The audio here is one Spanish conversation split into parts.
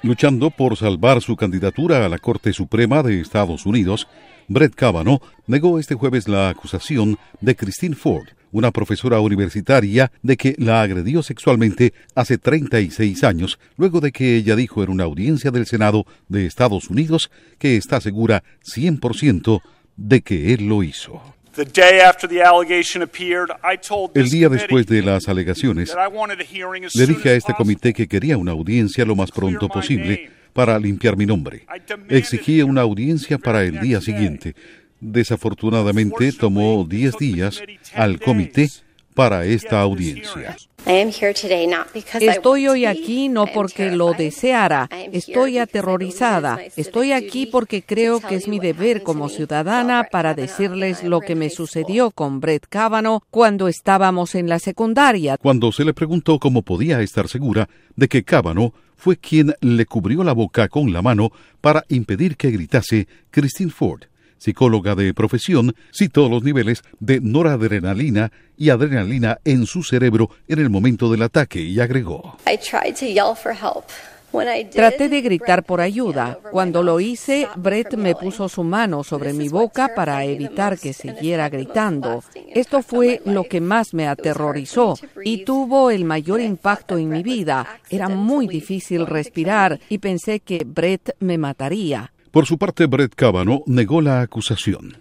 Luchando por salvar su candidatura a la Corte Suprema de Estados Unidos, Brett Kavanaugh negó este jueves la acusación de Christine Ford, una profesora universitaria, de que la agredió sexualmente hace 36 años, luego de que ella dijo en una audiencia del Senado de Estados Unidos que está segura 100% de que él lo hizo. El día después de las alegaciones, le dije a este comité que quería una audiencia lo más pronto posible para limpiar mi nombre. Exigí una audiencia para el día siguiente. Desafortunadamente, tomó 10 días al comité para esta audiencia. Estoy hoy aquí no porque lo deseara, estoy aterrorizada. Estoy aquí porque creo que es mi deber como ciudadana para decirles lo que me sucedió con Brett Kavanaugh cuando estábamos en la secundaria. Cuando se le preguntó cómo podía estar segura de que Kavanaugh fue quien le cubrió la boca con la mano para impedir que gritase, Christine Ford, psicóloga de profesión, citó los niveles de noradrenalina y adrenalina en su cerebro en el momento del ataque y agregó: Traté de gritar por ayuda. Cuando lo hice, Brett me puso su mano sobre mi boca para evitar que siguiera gritando. Esto fue lo que más me aterrorizó y tuvo el mayor impacto en mi vida. Era muy difícil respirar y pensé que Brett me mataría. Por su parte, Brett Kavanaugh negó la acusación.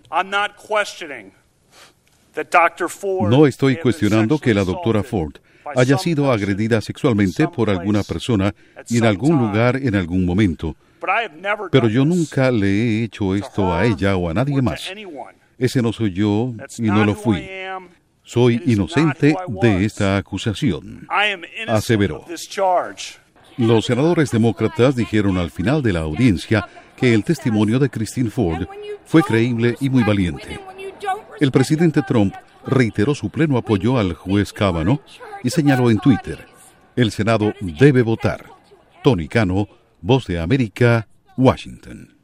No estoy cuestionando que la doctora Ford haya sido agredida sexualmente por alguna persona y en algún lugar en algún momento, pero yo nunca le he hecho esto a ella o a nadie más. Ese no soy yo y no lo fui. Soy inocente de esta acusación, aseveró. Los senadores demócratas dijeron al final de la audiencia que el testimonio de Christine Ford fue creíble y muy valiente. El presidente Trump reiteró su pleno apoyo al juez Kavanaugh y señaló en Twitter: el Senado debe votar. Tony Cano, Voz de América, Washington.